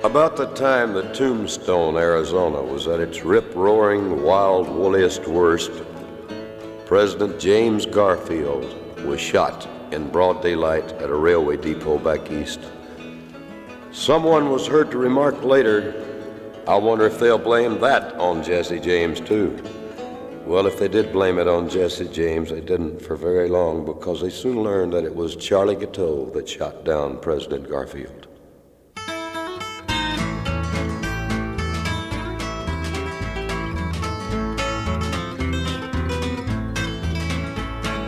About the time that Tombstone, Arizona was at its rip-roaring, wild, woolliest worst, President James Garfield was shot in broad daylight at a railway depot back east. Someone was heard to remark later, "I wonder if they'll blame that on Jesse James too." Well, if they did blame it on Jesse James, they didn't for very long, because they soon learned that it was Charlie Guiteau that shot down President Garfield.